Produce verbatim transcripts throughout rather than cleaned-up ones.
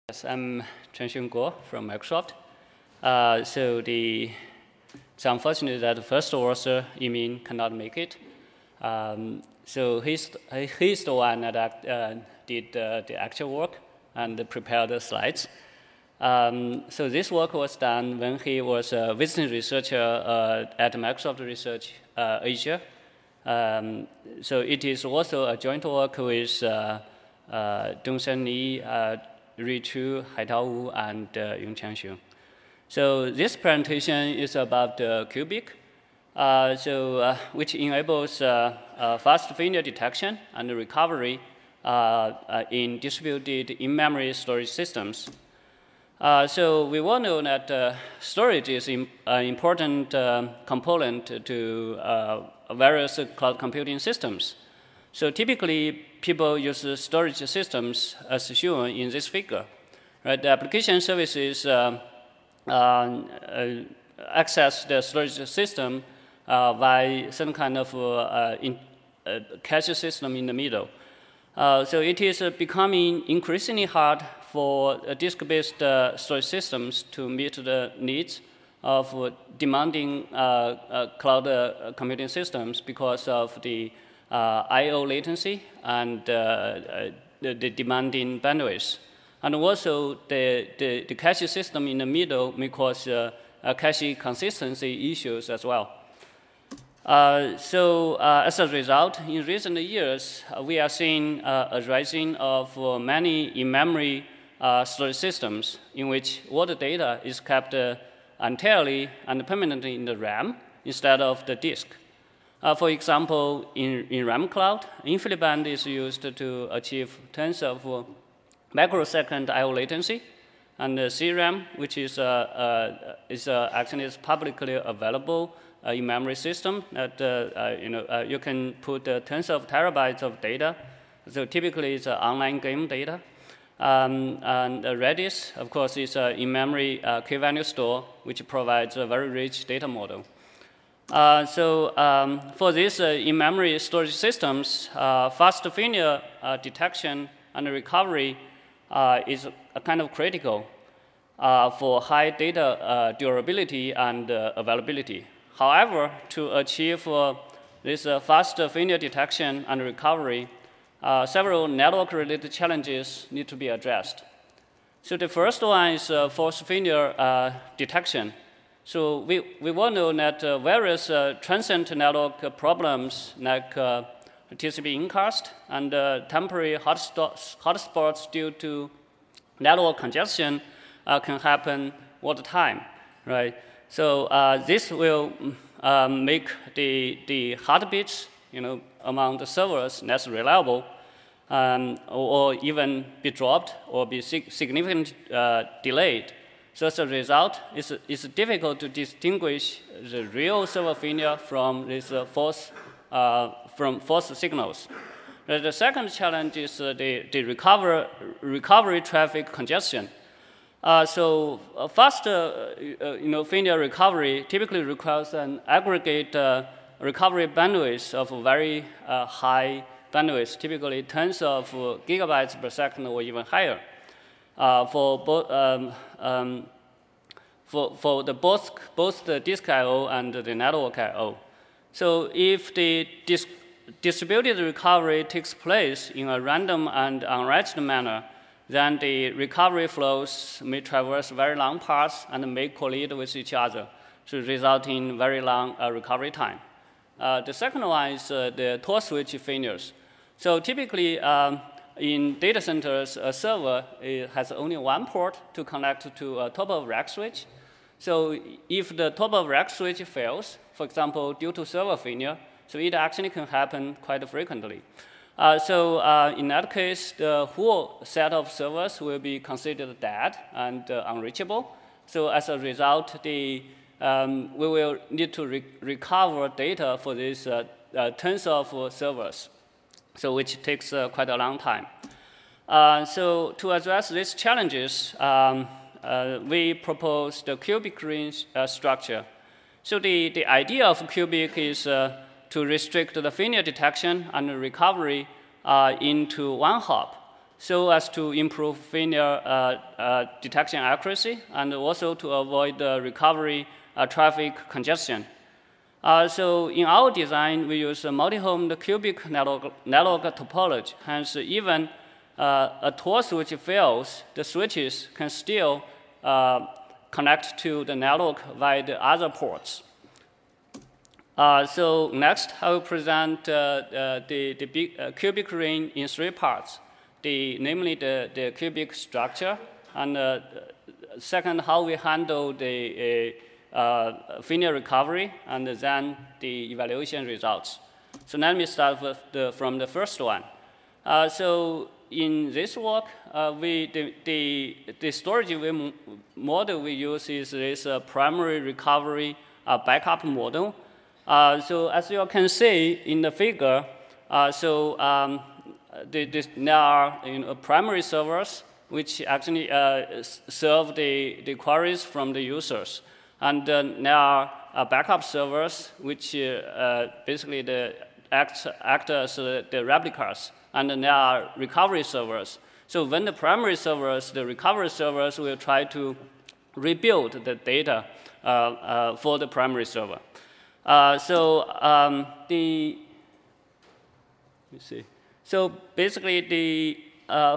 Yes, I'm Chunxun Guo from Microsoft. Uh, so the, it's unfortunate that the first author, Yimin, cannot make it. Um, so he's, he's the one that uh, did uh, the actual work and prepared the slides. Um, so this work was done when he was a visiting researcher uh, at Microsoft Research uh, Asia. Um, so it is also a joint work with uh, uh, Dongsheng Li, uh, Rui Chu, Haitao Wu, and uh, Yongqiang Xiong. So this presentation is about the QBIC, uh, so, uh, which enables uh, uh, fast failure detection and recovery uh, uh, in distributed in-memory storage systems. Uh, so we all know that uh, storage is an important uh, component to uh, various cloud computing systems. So typically, people use storage systems as shown in this figure. Right? The application services uh, uh, uh, access the storage system uh, by some kind of uh, in, uh, cache system in the middle. Uh, so it is uh, becoming increasingly hard for uh, disk-based uh, storage systems to meet the needs of uh, demanding uh, uh, cloud uh, computing systems because of the uh, I O latency and uh, uh, the, the demanding bandwidth. And also, the, the, the cache system in the middle may cause uh, uh, cache consistency issues as well. Uh, so uh, as a result, in recent years, uh, we are seeing uh, a rising of uh, many in-memory uh, storage systems in which all the data is kept uh, entirely and permanently in the RAM instead of the disk. Uh, for example, in, in RAM cloud, InfiniBand is used to achieve tens of uh, microsecond I O latency, and uh, C RAM, which is, uh, uh, is uh, actually is publicly available uh, in-memory system that uh, uh, you know uh, you can put uh, tens of terabytes of data. So typically, it's uh, online game data. Um, and uh, Redis, of course, is an in-memory uh, key-value store, which provides a very rich data model. Uh, so um, for these uh, in-memory storage systems, uh, fast failure uh, detection and recovery uh, is a kind of critical uh, for high data uh, durability and uh, availability. However, to achieve uh, this uh, fast failure detection and recovery, Uh, several network-related challenges need to be addressed. So the first one is uh, false failure uh, detection. So we, we all know that uh, various uh, transient network problems like uh, T C P incast and uh, temporary hotspots, hotspots due to network congestion uh, can happen all the time, right? So uh, this will uh, make the, the heartbeats, you know, among the servers less reliable, um, or, or even be dropped or be sig significantly uh, delayed. So as a result, it's, it's difficult to distinguish the real server failure from these uh, false, uh, from false signals. Uh, the second challenge is uh, the, the recover, recovery traffic congestion. Uh, so uh, fast uh, uh, you know, failure recovery typically requires an aggregate uh, recovery bandwidth of very uh, high bandwidth, typically tens of uh, gigabytes per second or even higher, uh, for both um, um, for for the both both the disk I O and the network I O. So if the dis distributed recovery takes place in a random and unregistered manner, then the recovery flows may traverse very long paths and may collide with each other, so result in very long uh, recovery time. Uh, the second one is uh, the Tor switch failures. So typically, um, in data centers, a server it has only one port to connect to a top-of-rack switch. So if the top-of-rack switch fails, for example, due to server failure, so it actually can happen quite frequently. Uh, so uh, in that case, the whole set of servers will be considered dead and uh, unreachable. So as a result, the Um, we will need to re recover data for these uh, uh, tens of uh, servers, so which takes uh, quite a long time. Uh, so to address these challenges, um, uh, we propose the QBIC ring uh, structure. So the, the idea of QBIC is uh, to restrict the failure detection and recovery uh, into one hop. so as to improve failure uh, uh, detection accuracy and also to avoid the recovery uh, traffic congestion. Uh, so in our design, we use a multi-homed cubic network, network topology. Hence, even uh, a Tor switch fails, the switches can still uh, connect to the network via the other ports. Uh, so next, I will present uh, uh, the, the big, uh, cubic ring in three parts. The, namely the, the cubic structure, and uh, second, how we handle the uh, uh, failure recovery, and then the evaluation results. So let me start with the, from the first one. Uh, so in this work, uh, we, the, the, the storage we model we use is this uh, primary recovery uh, backup model. Uh, so as you can see in the figure, uh, so um, The, the, there are you know, primary servers which actually uh, serve the, the queries from the users. And uh, there are uh, backup servers which uh, uh, basically the act, act as uh, the replicas. And there are recovery servers. So when the primary servers, the recovery servers will try to rebuild the data uh, uh, for the primary server. Uh, so um, the, let me see. So basically, the, uh,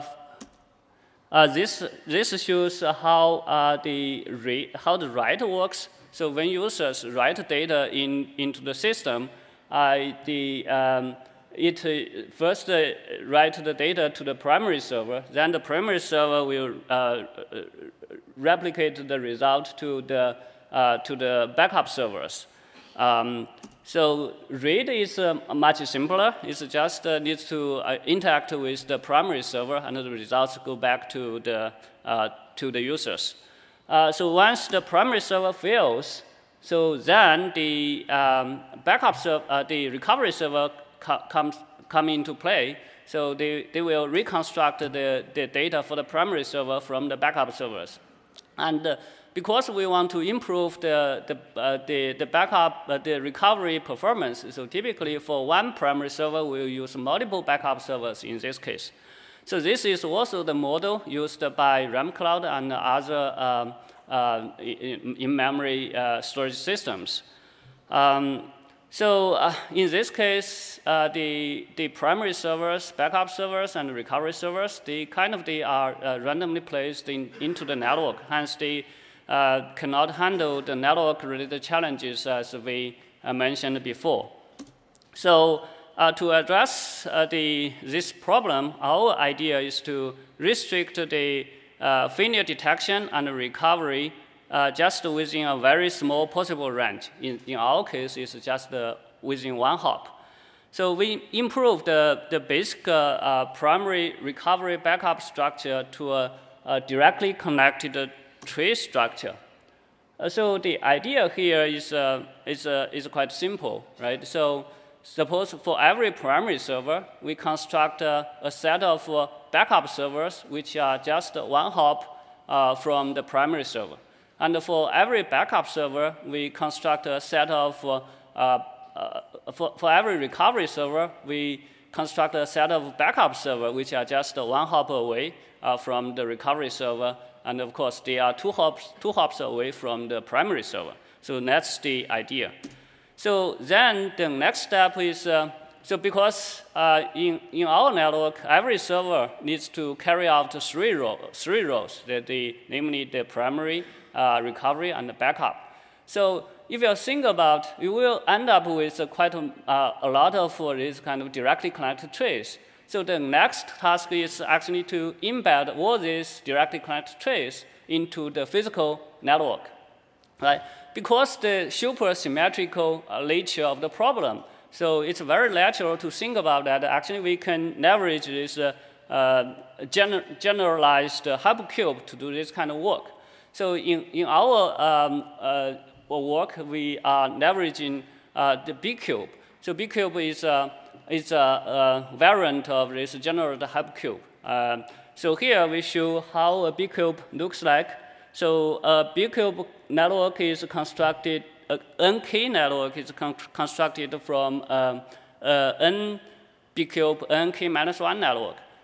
uh, this, this shows how, uh, the how the write works. So when users write data in, into the system, uh, the, um, it uh, first uh, write the data to the primary server. Then the primary server will uh, replicate the result to the, uh, to the backup servers. Um, So read is uh, much simpler. It just uh, needs to uh, interact with the primary server, and the results go back to the, uh, to the users. Uh, so once the primary server fails, so then the um, backup server, uh, the recovery server co comes come into play. So they, they will reconstruct the, the data for the primary server from the backup servers. And uh, because we want to improve the, the, uh, the, the backup, uh, the recovery performance, so typically for one primary server, we'll use multiple backup servers in this case. So this is also the model used by RamCloud and other um, uh, in-memory uh, storage systems. Um, so uh, in this case, uh, the, the primary servers, backup servers, and recovery servers, they kind of they are uh, randomly placed in, into the network. Hence, they Uh, cannot handle the network-related challenges as we uh, mentioned before. So uh, to address uh, the, this problem, our idea is to restrict the uh, failure detection and recovery uh, just within a very small possible range. In, in our case, it's just uh, within one hop. So we improved the, the basic uh, uh, primary recovery backup structure to a, a directly connected tree structure. Uh, so the idea here is, uh, is, uh, is quite simple, right? So suppose for every primary server, we construct uh, a set of uh, backup servers which are just one hop uh, from the primary server. And for every backup server, we construct a set of, uh, uh, for, for every recovery server, we construct a set of backup servers which are just one hop away uh, from the recovery server. And of course, they are two hops, two hops away from the primary server. So that's the idea. So then the next step is, uh, so because uh, in, in our network, every server needs to carry out three, row, three rows, the, the, namely the primary, uh, recovery, and the backup. So if you think about, you will end up with uh, quite a, uh, a lot of uh, these kind of directly connected trees. So the next task is actually to embed all these directly connected trees into the physical network, right? Because the super symmetrical uh, nature of the problem, so it's very natural to think about that. Actually, we can leverage this uh, uh, gener generalized uh, hypercube to do this kind of work. So in, in our um, uh, work, we are leveraging uh, the B-cube. So B-cube is uh, It's a, a variant of this general hypercube. Um, so here we show how a B-cube looks like. So a B-cube network is constructed, an N K network is con constructed from um, uh, N B-cube N K minus one network.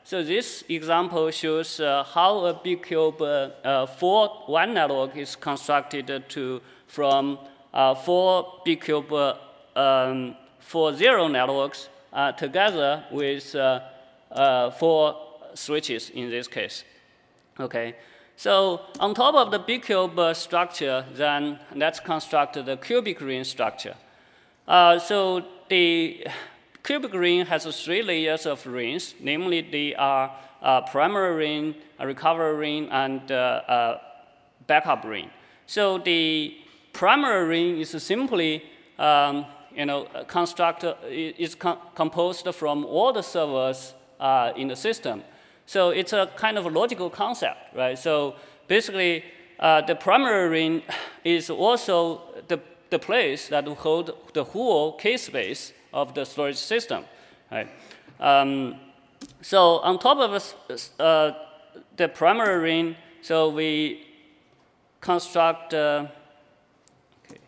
So this example shows uh, how a big cube uh, uh, for one network is constructed to from uh, four big cube uh, um, four zero networks uh, together with uh, uh, four switches in this case. Okay. So on top of the big cube uh, structure, then let's construct the cubic ring structure. Uh, so the cubic ring has three layers of rings, namely they are uh, primary ring, a recovery ring, and uh, uh, backup ring. So the primary ring is simply um, you know, construct, uh, is co composed from all the servers uh, in the system. So it's a kind of a logical concept, right? So basically, uh, the primary ring is also the, the place that will hold the whole key space of the storage system, right? Um, so on top of uh, the primary ring, so we construct uh, okay,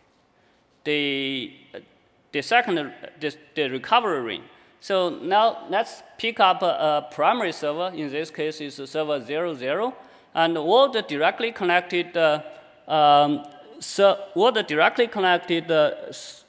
the the second the, the recovery ring. So now let's pick up a, a primary server. In this case, is server zero zero, and all the directly connected uh, um, so all the directly connected uh,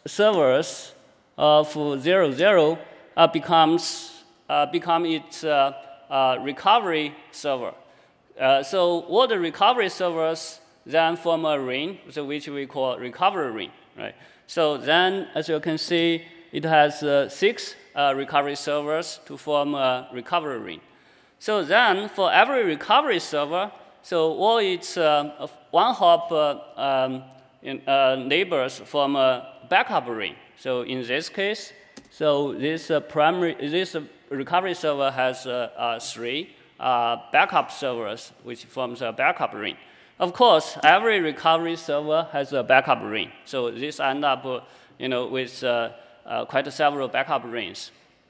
servers of zero zero uh, becomes uh, become its uh, uh, recovery server. Uh, so all the recovery servers then form a ring, so which we call recovery ring, right? So then, as you can see, it has uh, six uh, recovery servers to form a recovery ring. So then, for every recovery server, so all its uh, one-hop uh, um, in, uh, neighbors form a backup ring. So in this case, so this uh, primary, this uh, recovery server has uh, uh, three uh, backup servers, which forms a backup ring. Of course, every recovery server has a backup ring. So this end up, uh, you know, with uh, uh, quite several backup rings.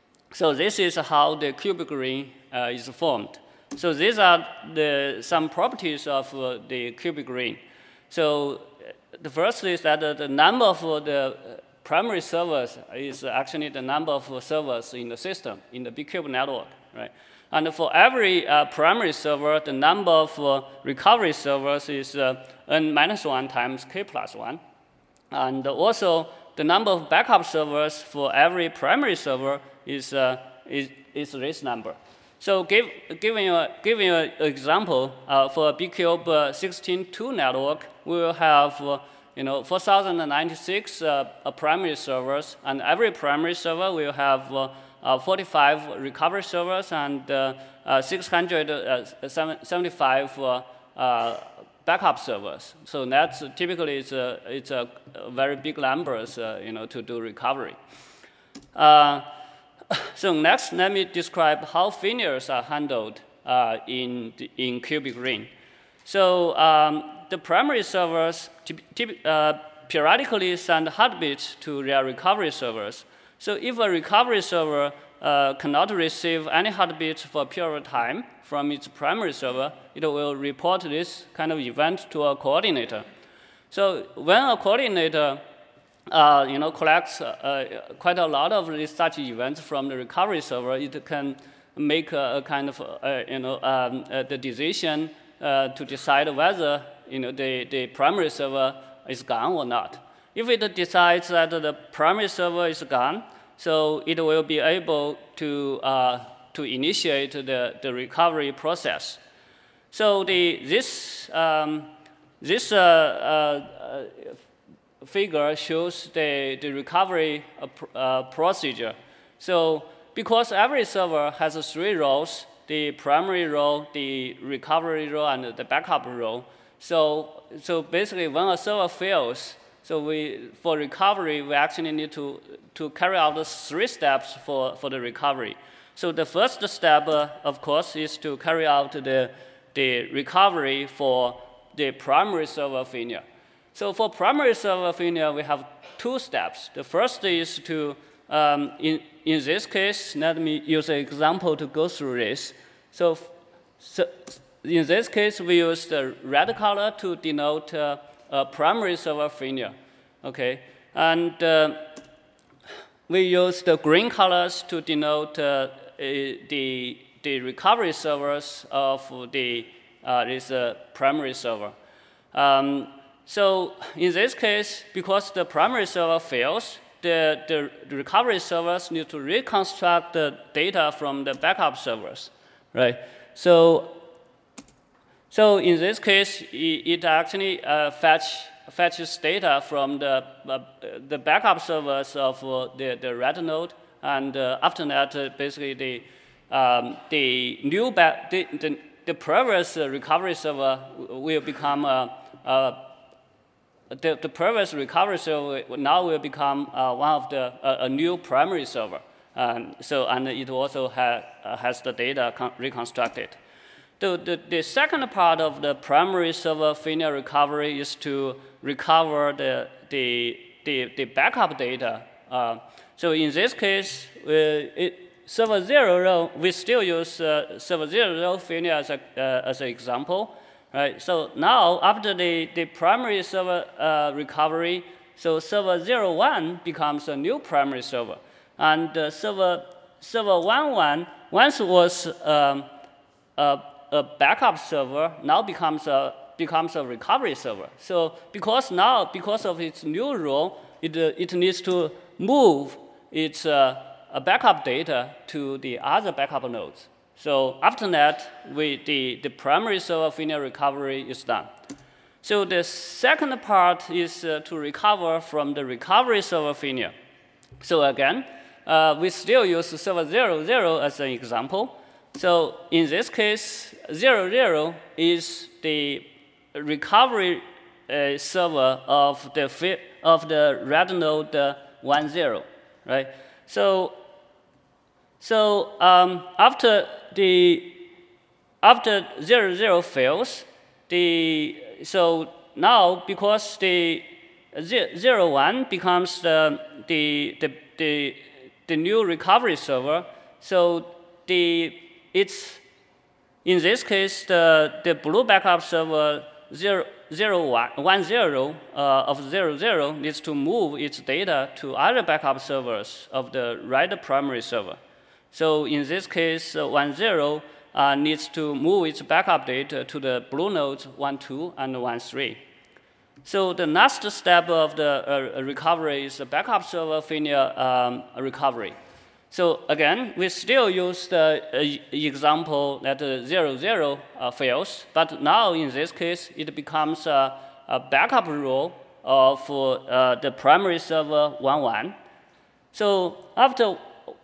So this is how the cubic ring uh, is formed. So these are the some properties of uh, the cubic ring. So the first is that uh, the number of uh, the primary servers is actually the number of servers in the system, in the big cube network, right? And for every uh, primary server, the number of uh, recovery servers is uh, n minus one times k plus one. And also, the number of backup servers for every primary server is, uh, is, is this number. So give, giving, you, giving you an example, uh, for a big cube uh, sixteen two network, we will have uh, you know, four thousand ninety-six uh, primary servers, and every primary server will have uh, uh, forty-five recovery servers and uh, uh, six hundred seventy-five uh, uh, backup servers. So that's uh, typically it's a, it's a very big numbers, uh, you know, to do recovery. Uh, so next, let me describe how failures are handled uh, in the, in cubic ring. So um, the primary servers uh, periodically send heartbeats to their recovery servers. So if a recovery server uh, cannot receive any heartbeats for a period of time from its primary server, it will report this kind of event to a coordinator. So when a coordinator uh, you know, collects uh, quite a lot of these such events from the recovery server, it can make a, a kind of uh, you know, um, uh, the decision uh, to decide whether you know, the, the primary server is gone or not. If it decides that the primary server is gone, so it will be able to, uh, to initiate the, the recovery process. So the, this, um, this uh, uh, figure shows the, the recovery uh, pr uh, procedure. So because every server has three roles, the primary role, the recovery role, and the backup role. So, so basically, when a server fails, so we, for recovery, we actually need to, to carry out the three steps for, for the recovery. So the first step, uh, of course, is to carry out the, the recovery for the primary server failure. So for primary server failure, we have two steps. The first is to, um, in, in this case, let me use an example to go through this. So, so in this case, we use the red color to denote uh, a primary server failure, okay? And uh, we use the green colors to denote uh, the, the recovery servers of the uh, this uh, primary server. Um, so in this case, because the primary server fails, the, the, the recovery servers need to reconstruct the data from the backup servers, right? So, so in this case, it, it actually uh, fetch, fetches data from the, uh, the backup servers of uh, the, the red node, and uh, after that, uh, basically the, um, the new back, the, the, the previous uh, recovery server will become uh, uh, the, the previous recovery server now will become uh, one of the uh, a new primary server. Um, so and it also ha uh, has the data reconstructed. The, the, the second part of the primary server failure recovery is to recover the the the, the backup data. Uh, so in this case, uh, it, server zero row, we still use uh, server zero row failure as a uh, as an example. Right. So now, after the, the primary server uh, recovery, so server zero one becomes a new primary server, and uh, server server one one once was um, a, a backup server, now becomes a becomes a recovery server. So because now, because of its new role, it uh, it needs to move its uh, backup data to the other backup nodes. So after that, we, the, the primary server failure recovery is done. So the second part is uh, to recover from the recovery server failure. So again, uh, we still use server zero zero as an example. So in this case, zero zero is the recovery uh, server of the of the red node uh, one zero, right? So so um, after the after zero zero fails, the so now because the zero one becomes the the the the, the new recovery server, so the it's in this case the the blue backup server zero zero one one zero uh, of zero zero needs to move its data to other backup servers of the red primary server. So in this case, uh, one zero uh, needs to move its backup data to the blue nodes one two and one three. So the next step of the uh, recovery is the backup server failure um, recovery. So again, we still use the uh, example that uh, zero zero uh, fails, but now in this case, it becomes a, a backup rule of uh, the primary server one one. So after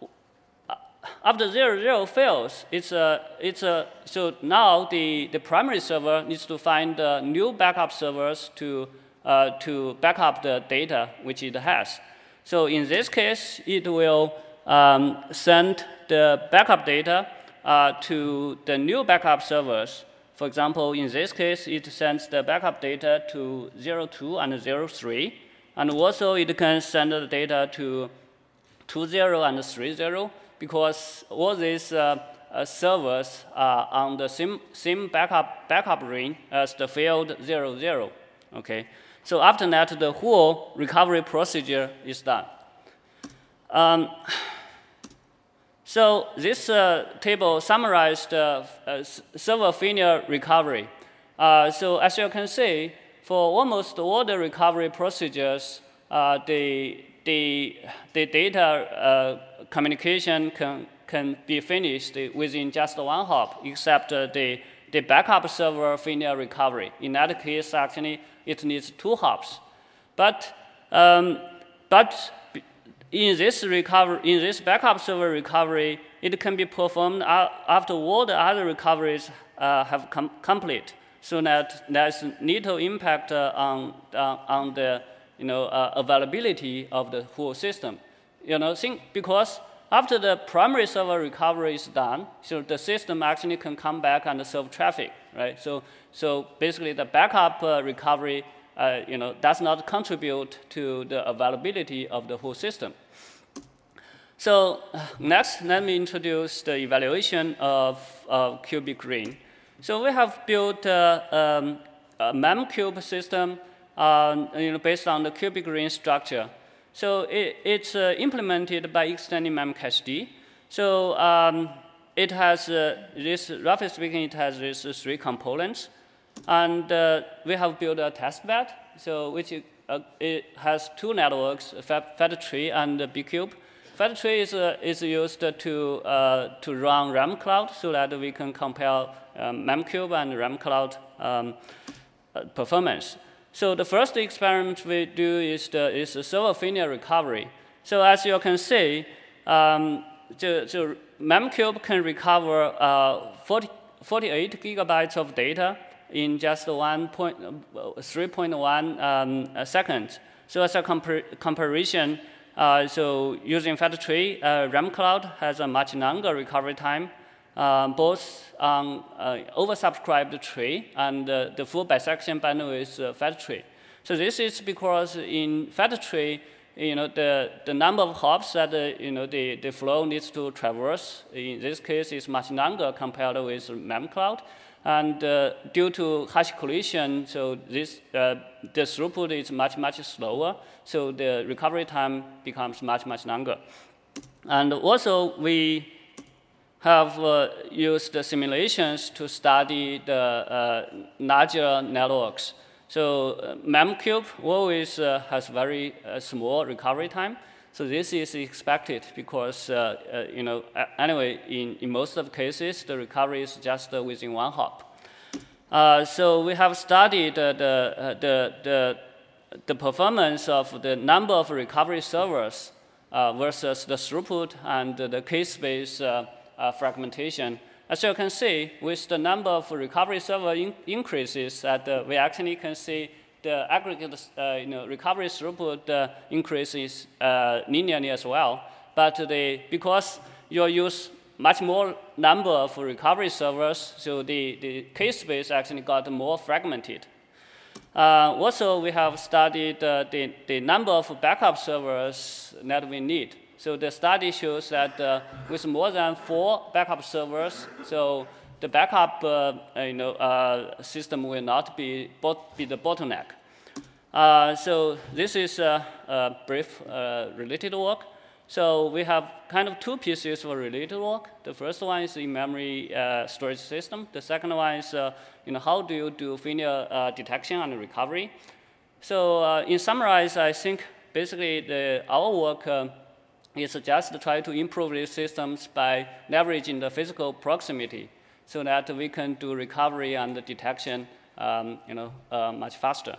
After zero zero fails, it's a, it's a, so now the, the primary server needs to find uh, new backup servers to, uh, to back up the data which it has. So in this case, it will um, send the backup data uh, to the new backup servers. For example, in this case, it sends the backup data to zero two and zero three. And also, it can send the data to two zero and three zero. Because all these uh, uh, servers are on the same, same backup, backup ring as the failed zero zero, okay? So after that, the whole recovery procedure is done. Um, so this uh, table summarized uh, uh, server failure recovery. Uh, so as you can see, for almost all the recovery procedures, uh, the, the, the data uh, communication can, can be finished within just one hop, except uh, the, the backup server failure recovery. In that case, actually, it needs two hops. But, um, but in this recovery, in this backup server recovery, it can be performed after all the other recoveries uh, have com complete, so that there's little impact uh, on, uh, on the you know, uh, availability of the whole system. You know, think because after the primary server recovery is done, so the system actually can come back and serve traffic, right? So, so basically, the backup uh, recovery, uh, you know, does not contribute to the availability of the whole system. So next, let me introduce the evaluation of uh, cubic ring. So we have built uh, um, a memcube system, uh, you know, based on the cubic ring structure. So it, it's uh, implemented by extending memcached. So um, it has uh, this, roughly speaking, it has these three components. And uh, we have built a test bed, so which uh, it has two networks, FedTree and BCube. FedTree is, uh, is used to, uh, to run RamCloud so that we can compare um, Memcube and RamCloud um, uh, performance. So the first experiment we do is the is the server failure recovery. So as you can see, um, the, the Memcube can recover uh, forty, forty-eight gigabytes of data in just three point one um, seconds. So as a compar comparison, uh, so using FedTree, uh, RamCloud has a much longer recovery time, uh, both on uh, oversubscribed tree and uh, the full bisection bandwidth is uh, FedTree. So this is because in FedTree, you know, the, the number of hops that uh, you know, the, the flow needs to traverse, in this case, is much longer compared with MemCloud. And uh, due to hash collision, so this, uh, the throughput is much, much slower, so the recovery time becomes much, much longer. And also, we have uh, used the simulations to study the uh, larger networks. So uh, Memcube always uh, has very uh, small recovery time. So this is expected because, uh, uh, you know, anyway, in, in most of the cases, the recovery is just uh, within one hop. Uh, so we have studied uh, the, uh, the, the, the performance of the number of recovery servers uh, versus the throughput and the case-based uh, uh, fragmentation. As you can see, with the number of recovery server in increases, that uh, we actually can see the aggregate uh, you know, recovery throughput uh, increases uh, linearly as well. But the, because you use much more number of recovery servers, so the, the case space actually got more fragmented. Uh, also, we have studied uh, the, the number of backup servers that we need. So the study shows that uh, with more than four backup servers, so the backup uh, you know, uh, system will not be, be the bottleneck. Uh, so this is a, a brief uh, related work. So we have kind of two pieces for related work. The first one is in-memory uh, storage system. The second one is uh, you know, how do you do failure uh, detection and recovery. So uh, in summarize, I think basically the, our work uh, is just to try to improve these systems by leveraging the physical proximity so that we can do recovery and detection um, you know, uh, much faster.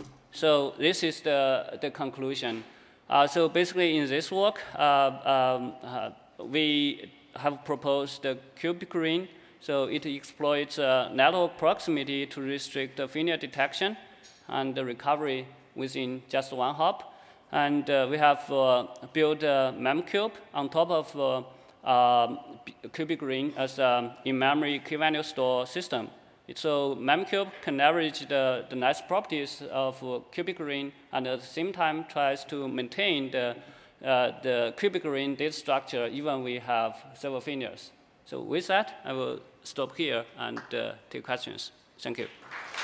So this is the, the conclusion. Uh, so basically in this work, uh, um, uh, we have proposed the CubiGreen. So it exploits uh, network proximity to restrict the failure detection and the recovery within just one hop. And uh, we have uh, built uh, Memcube on top of uh, uh, CubiGreen as an in-memory key-value store system. So Memcube can leverage the, the nice properties of uh, CubiGreen and at the same time tries to maintain the, uh, the CubiGreen data structure even we have server failures. So with that, I will stop here and uh, take questions. Thank you.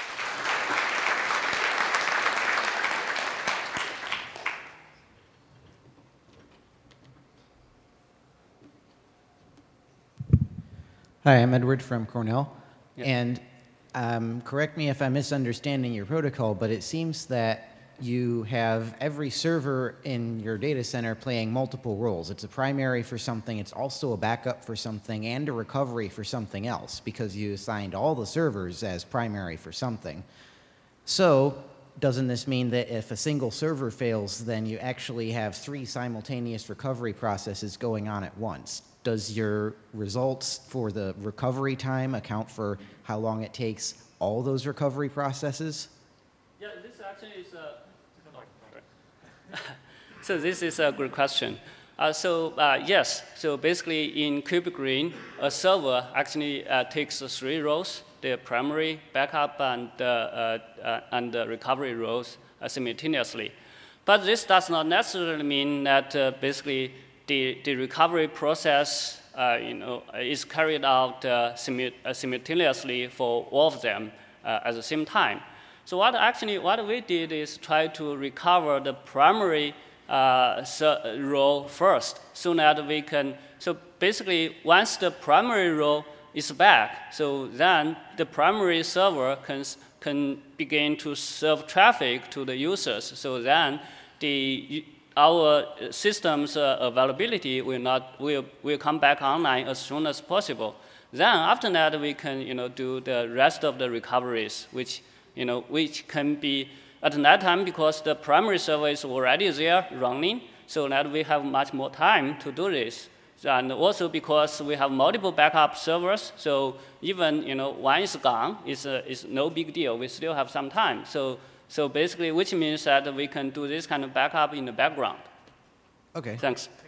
Hi, I'm Edward from Cornell. Yeah. And um, correct me if I'm misunderstanding your protocol, but it seems that you have every server in your data center playing multiple roles. It's a primary for something, it's also a backup for something, and a recovery for something else, because you assigned all the servers as primary for something. So doesn't this mean that if a single server fails, then you actually have three simultaneous recovery processes going on at once? Does your results for the recovery time account for how long it takes all those recovery processes? Yeah, this actually is a... so this is a good question. Uh, so uh, yes, so basically in CubiGreen, a server actually uh, takes three roles: the primary, backup, and uh, uh, uh, and the recovery roles uh, simultaneously. But this does not necessarily mean that uh, basically the the recovery process uh, you know is carried out uh, simu uh, simultaneously for all of them uh, at the same time. So what actually what we did is try to recover the primary uh, so role first, so that we can, so basically once the primary role is back, so then the primary server can, can begin to serve traffic to the users. So then the, our system's uh, availability will, not, will, will come back online as soon as possible. Then after that, we can you know, do the rest of the recoveries, which, you know, which can be at that time, because the primary server is already there running, so that we have much more time to do this. And also because we have multiple backup servers, so even you know, one is gone, it's, uh, it's no big deal. We still have some time. So, so basically, which means that we can do this kind of backup in the background. Okay. Thanks.